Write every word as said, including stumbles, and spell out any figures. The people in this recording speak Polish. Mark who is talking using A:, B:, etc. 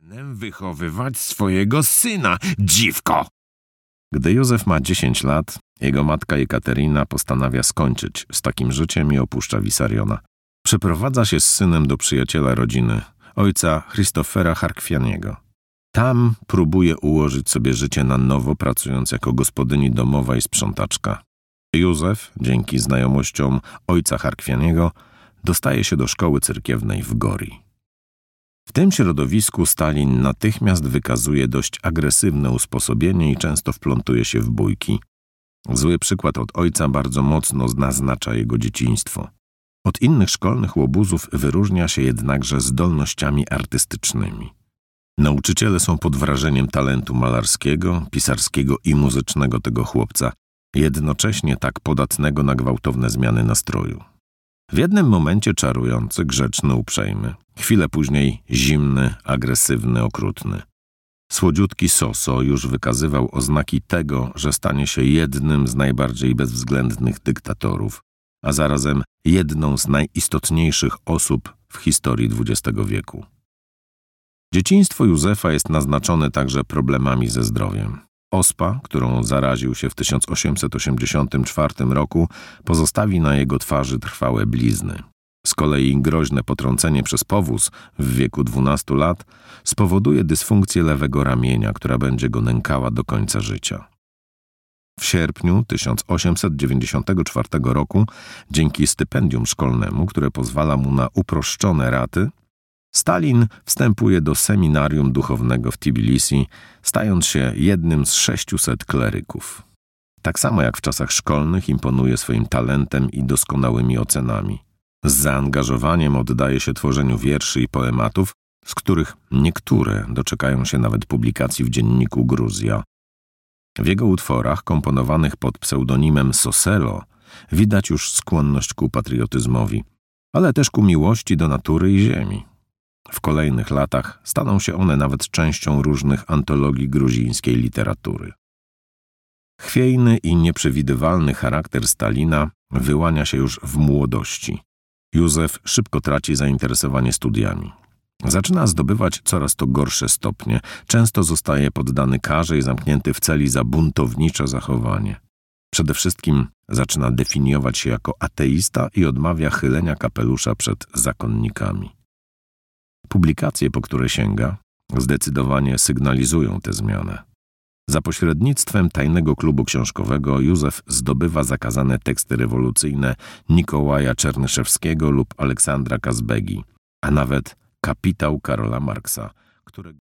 A: powinienem wychowywać swojego syna, dziwko! Gdy Józef ma dziesięć lat, jego matka Jekaterina postanawia skończyć z takim życiem i opuszcza Wisariona. Przeprowadza się z synem do przyjaciela rodziny, ojca Christophera Harkwianiego. Tam próbuje ułożyć sobie życie na nowo, pracując jako gospodyni domowa i sprzątaczka. Józef, dzięki znajomościom ojca Harkwianiego, dostaje się do szkoły cerkiewnej w Gori. W tym środowisku Stalin natychmiast wykazuje dość agresywne usposobienie i często wplątuje się w bójki. Zły przykład od ojca bardzo mocno naznacza jego dzieciństwo. Od innych szkolnych łobuzów wyróżnia się jednakże zdolnościami artystycznymi. Nauczyciele są pod wrażeniem talentu malarskiego, pisarskiego i muzycznego tego chłopca, jednocześnie tak podatnego na gwałtowne zmiany nastroju. W jednym momencie czarujący, grzeczny, uprzejmy, chwilę później zimny, agresywny, okrutny. Słodziutki Soso już wykazywał oznaki tego, że stanie się jednym z najbardziej bezwzględnych dyktatorów, a zarazem jedną z najistotniejszych osób w historii dwudziestego wieku. Dzieciństwo Józefa jest naznaczone także problemami ze zdrowiem. Ospa, którą zaraził się w tysiąc osiemset osiemdziesiątym czwartym roku, pozostawi na jego twarzy trwałe blizny. Z kolei groźne potrącenie przez powóz w wieku dwunastu lat spowoduje dysfunkcję lewego ramienia, która będzie go nękała do końca życia. W sierpniu tysiąc osiemset dziewięćdziesiątego czwartego roku, dzięki stypendium szkolnemu, które pozwala mu na uproszczone raty, Stalin wstępuje do seminarium duchownego w Tbilisi, stając się jednym z sześciuset kleryków. Tak samo jak w czasach szkolnych imponuje swoim talentem i doskonałymi ocenami. Z zaangażowaniem oddaje się tworzeniu wierszy i poematów, z których niektóre doczekają się nawet publikacji w dzienniku Gruzja. W jego utworach, komponowanych pod pseudonimem Soselo, widać już skłonność ku patriotyzmowi, ale też ku miłości do natury i ziemi. W kolejnych latach staną się one nawet częścią różnych antologii gruzińskiej literatury. Chwiejny i nieprzewidywalny charakter Stalina wyłania się już w młodości. Józef szybko traci zainteresowanie studiami. Zaczyna zdobywać coraz to gorsze stopnie, często zostaje poddany karze i zamknięty w celi za buntownicze zachowanie. Przede wszystkim zaczyna definiować się jako ateista i odmawia chylenia kapelusza przed zakonnikami. Publikacje, po które sięga, zdecydowanie sygnalizują tę zmianę. Za pośrednictwem tajnego klubu książkowego Józef zdobywa zakazane teksty rewolucyjne Nikołaja Czernyszewskiego lub Aleksandra Kazbegi, a nawet Kapitał Karola Marksa, którego